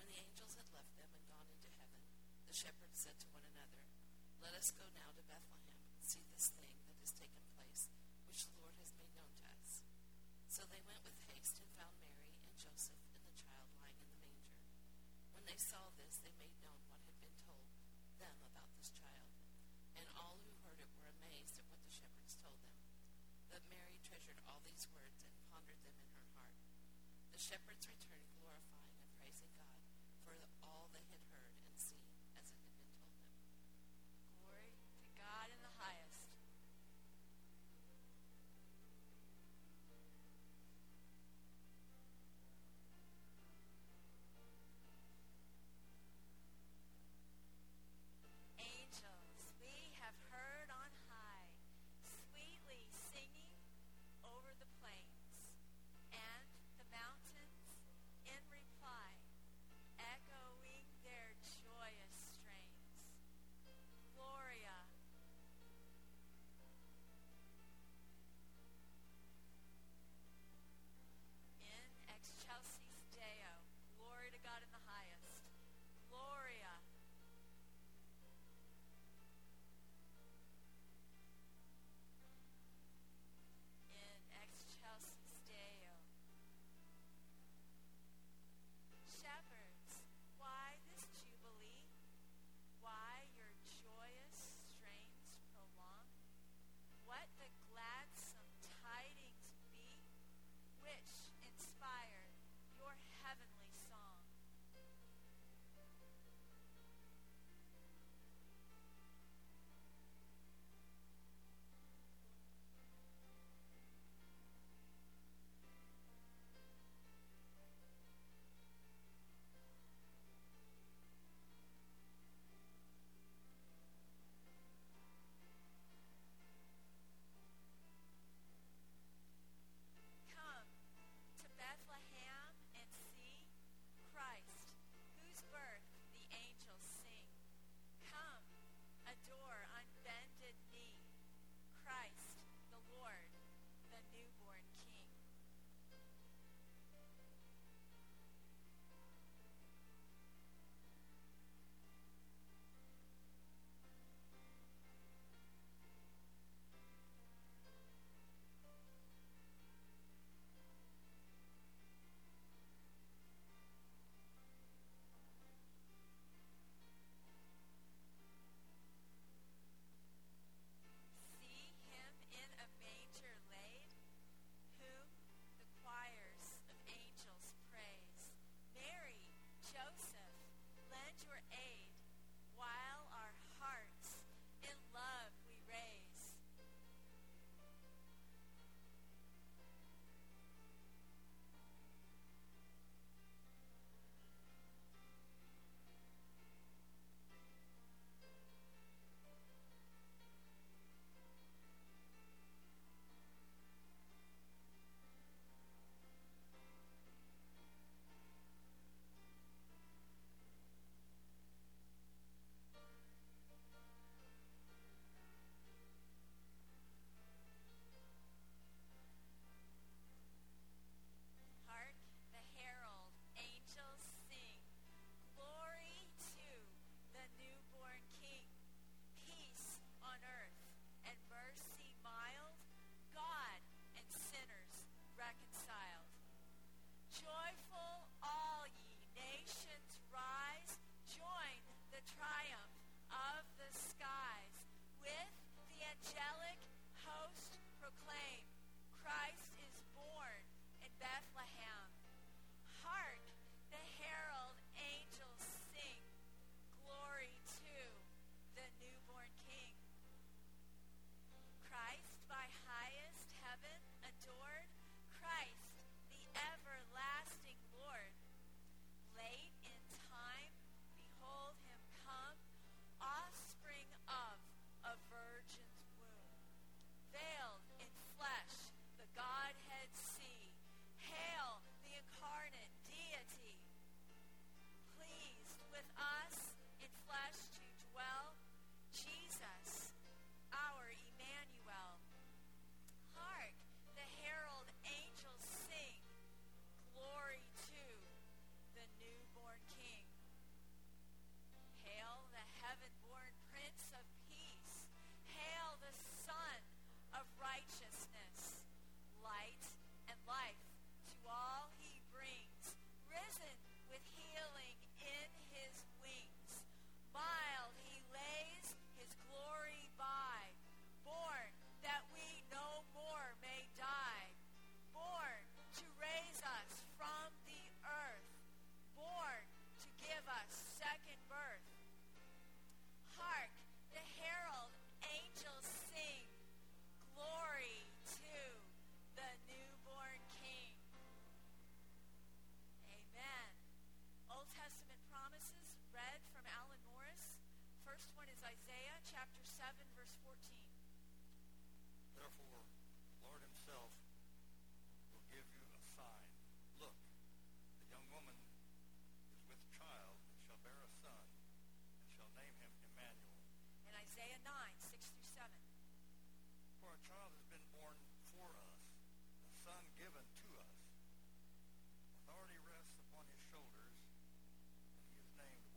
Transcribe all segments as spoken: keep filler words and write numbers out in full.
When the angels had left them and gone into heaven, the shepherds said to one another, "Let us go now to Bethlehem and see this thing that has taken place, which the Lord has made known to us." So they went with haste and found Mary and Joseph and the child lying in the manger. When they saw this, they made known what had been told them about this child. And all who heard it were amazed at what the shepherds told them. But Mary treasured all these words and pondered them in her heart. The shepherds returned glorifying and praising God for all they had heard and seen as it had been told them. Glory to God in the highest. Angels, we have heard on high, sweetly singing over the plains, and the mountains in reply, echoing their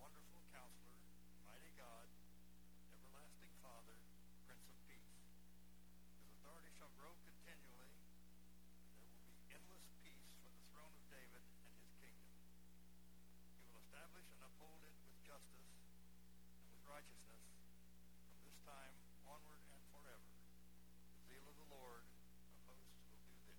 Wonderful Counselor, Mighty God, Everlasting Father, Prince of Peace. His authority shall grow continually, and there will be endless peace for the throne of David and his kingdom. He will establish and uphold it with justice and with righteousness from this time onward and forever. The zeal of the Lord of hosts will do this.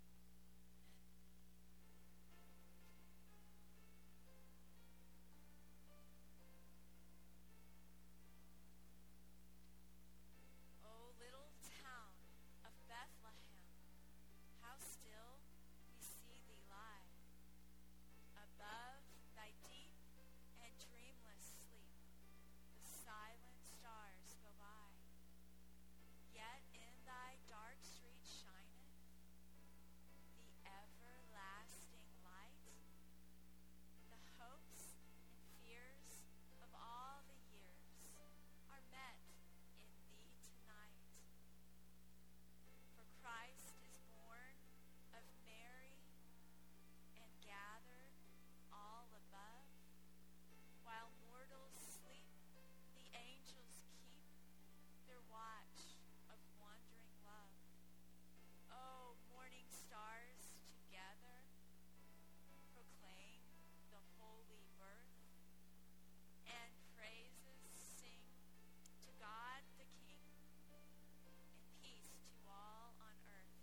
O little town of Bethlehem, how still we see thee lie. Above thy deep and dreamless sleep, the silent stars go by. Yet in thy dark street shineth the everlasting light. The hopes and fears of all the years are met in thee tonight. For Christ is born of Mary and gathered all above. While mortals sleep, the angels keep their watch of wandering love. Oh, morning stars together proclaim the holy birth, and praises sing to God the King, and peace to all on earth.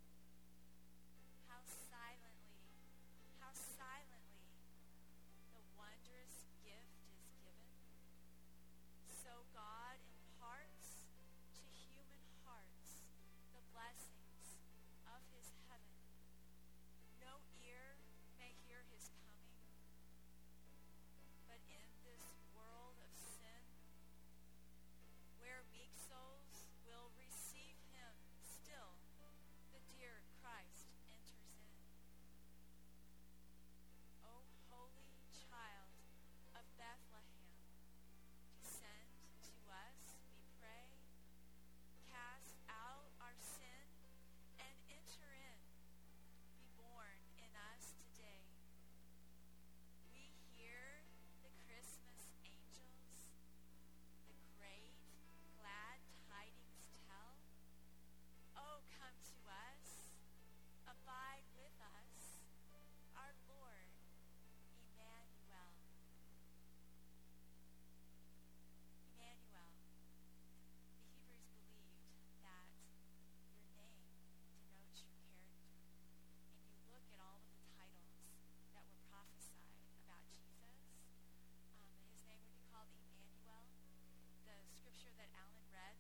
How silently, how silently the wondrous gift is given. So God imparts to human hearts the blessings of his heaven. No ear may hear his coming, but in this world of sin, where meek souls will receive him still, the dear Christ enters in. O holy child of Bethlehem, descend to us, we pray. Cast out our sin and enter in. Be born in us today. We hear the Christmas angels, the great glad tidings tell. Oh, come to us, abide with us, our Lord Emmanuel. Emmanuel. The Hebrews believed that your name denotes your character. And you look at all of the titles that were prophesied about Jesus. Um, his name would be called Emmanuel. The scripture that Alan read,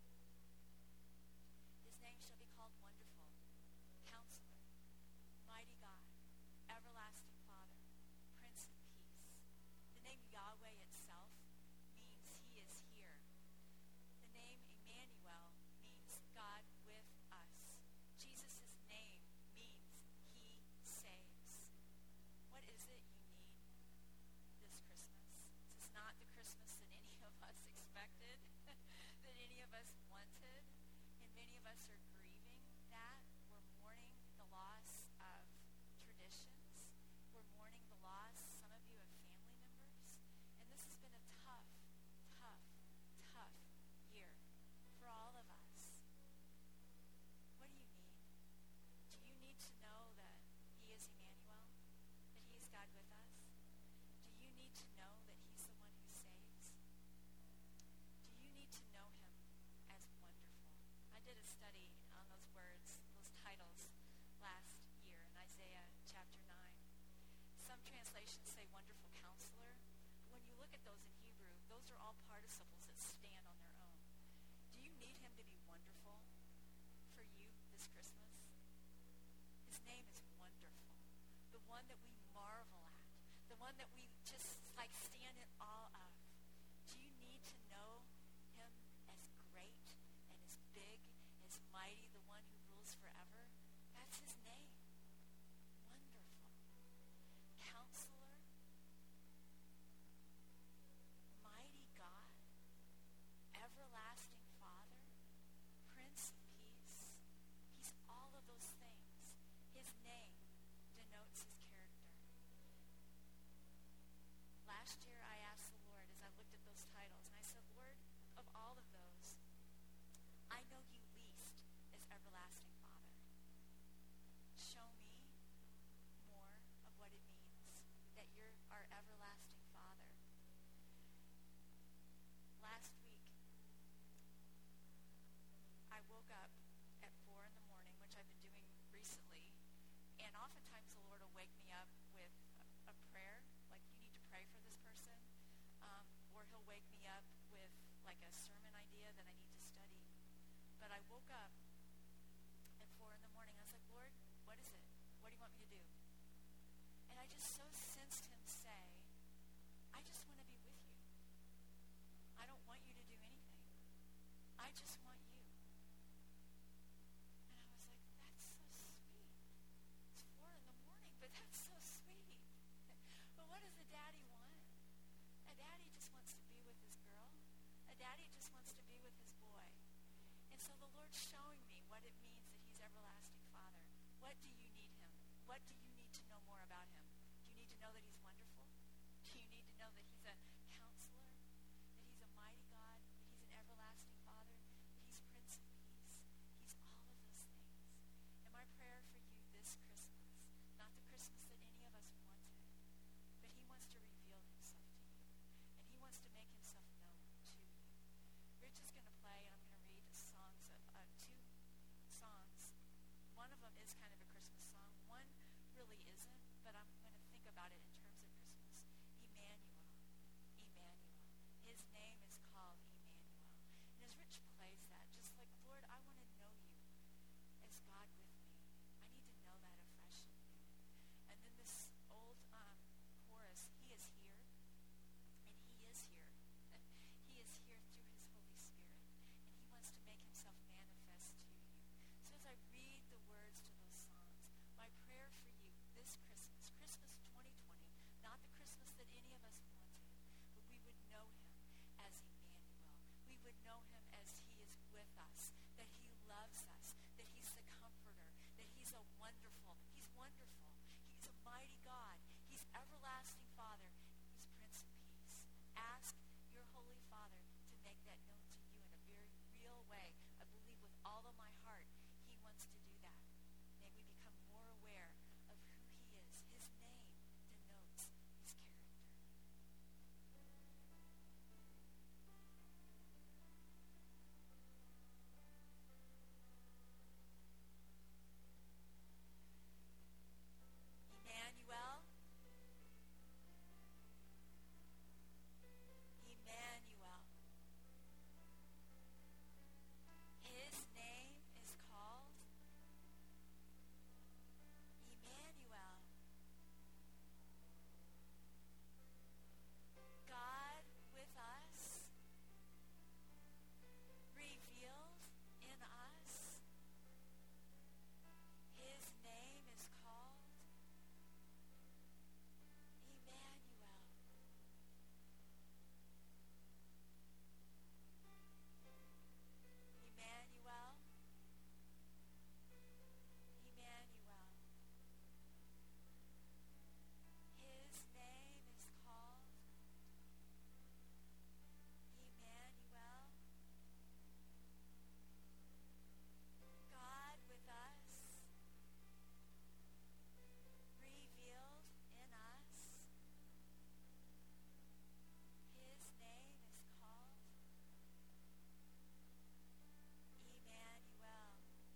his name shall be called Wonderful, Counselor, Mighty God, Everlasting Father, Prince of Peace. The name Yahweh itself means he is here. The name Emmanuel means God with us. Jesus' name means he saves. What is it you need this Christmas? This is not the Christmas that any of us expected, that any of us wanted, and many of us are grieving that. We're mourning the loss of traditions. We're mourning the loss, some of you, of family members. And this has been a tough, tough, tough year for all of us. What do you need? Do you need to know that he is Emmanuel? That he is God with us? Do you need to know that he's the one who saves? Do you need to know him as wonderful? I did a study on those words, those titles, last year in Isaiah chapter nine. Some translations say wonderful counselor. But when you look at those in Hebrew, those are all participles that stand on their own. Do you need him to be wonderful for you this Christmas? His name is Wonderful, the one that we marvel at, the one that we just like stand in awe of. Do you need to know him as great and as big, as mighty, the one who rules forever? That's his name. Wonderful. Counselor. Mighty God. Everlasting Father. Prince of Peace. He's all of those things. His name denotes his character. Last year I but I woke up at four in the morning. I was like, Lord, what is it? What do you want me to do? And I just so sensed him say, I just want to be with you. I don't want you to do anything. I just want you. And I was like, that's so sweet. It's four in the morning, but that's so sweet. But what does a daddy want? A daddy just wants to be with his girl. A daddy just wants to be with his boy. And so the Lord's showing me what it means that he's everlasting Father. What do you need him? What do you need to know more about him? Do you need to know that he's wonderful? Do you need to know that he's a counselor? That he's a mighty God? That he's an everlasting Father? That he's Prince of Peace? He's all of those things. And my prayer for you this Christmas, not the Christmas that any of us wanted, but he wants to reveal himself to you. And he wants to make himself known to you. Rich is going to play, and I'm going to read songs of uh, two songs. One of them is kind of a Christmas song. One really isn't, but I'm going to think about it in terms of Christmas. Emmanuel. Emmanuel. His name is called Emmanuel. And as Rich plays that, just like, Lord, I want to know you as God with me. I need to know that afresh in you. And then this old um, chorus, he is here, and he is here. He is here through his Holy Spirit, and he wants to make himself manifest to you. So as I read the words to those songs, my prayer for you this Christmas, Christmas twenty twenty, not the Christmas that any of us wanted, but we would know him as Emmanuel. We would know him as he is with us, that he loves us, that he's the comforter, that he's a wonderful, he's wonderful. He's a mighty God. He's everlasting Father. He's Prince of Peace. Ask your Holy Father to make that known to you in a very real way. I believe with all of my heart he wants to do that. May we become more aware of who he is. His name denotes his character. Emmanuel. Emmanuel. His name is called Emmanuel. God with us, revealed in us. His name is called Emmanuel. Emmanuel. Emmanuel. His name is called Emmanuel. God with us, revealed in us. His name is called Emmanuel.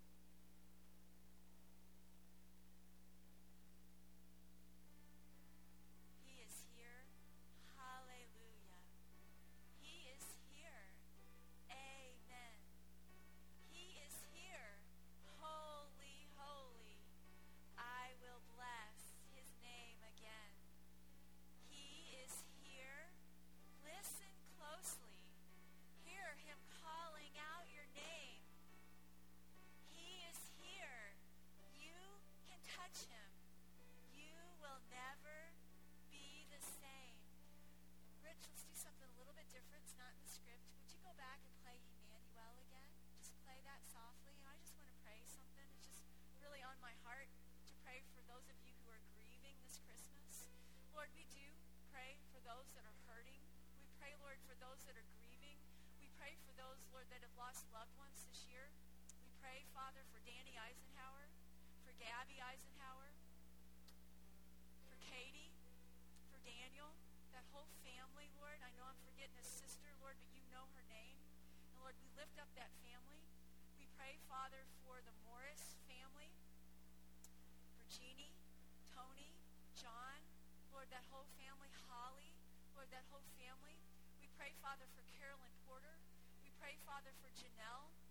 He is here. Hallelujah. He is here. Amen. He is here. Holy, holy. I will bless his name again. He is here. Listen closely. Hear him calling out your name. He is here. You can touch him. You will never be the same. Rich, let's do something a little bit different. It's not in the script. Would you go back and play Emmanuel again? Just play that softly. And I just want to pray something. It's just really on my heart to pray for those of you who are grieving this Christmas. Lord, we do pray for those that are hurting. We pray, Lord, for those that are grieving. We pray for those, Lord, that have lost loved ones this year. We pray, Father, for Danny Eisenhower, for Gabby Eisenhower, for Katie, for Daniel, that whole family, Lord. I know I'm forgetting a sister, Lord, but you know her name. And Lord, we lift up that family. We pray, Father, for the Morris family, for Jeannie, Tony, John, Lord, that whole family, Holly, Lord, that whole family. We pray, Father, for Carolyn Porter. We pray, Father, for Janelle. And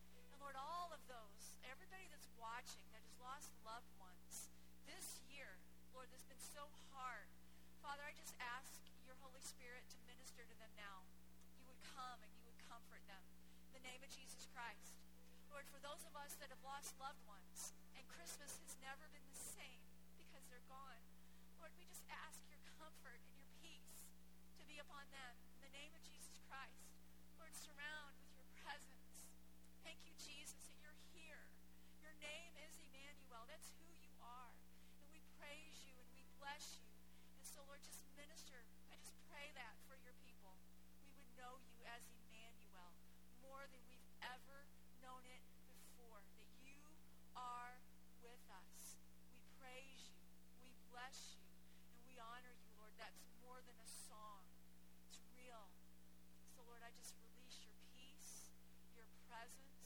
Lord, all of those, everybody that's watching that has lost loved ones this year, Lord, that's been so hard. Father, I just ask your Holy Spirit to minister to them now. You would come and you would comfort them. In the name of Jesus Christ. Lord, for those of us that have lost loved ones, and Christmas has never been the same because they're gone, Lord, we just ask your comfort and your peace to be upon them. In the name of Jesus Christ, Lord, surround with your presence. Thank you, Jesus, that you're here. Your name is Emmanuel. That's who you are. And we praise you and we bless you. And so, Lord, just minister. I just pray that for your people. We would know you as Emmanuel more than we've ever known it before. That you are with us. We praise you. We bless you. And we honor you, Lord. That's more than a song. It's real. So, Lord, I just release your peace, your presence,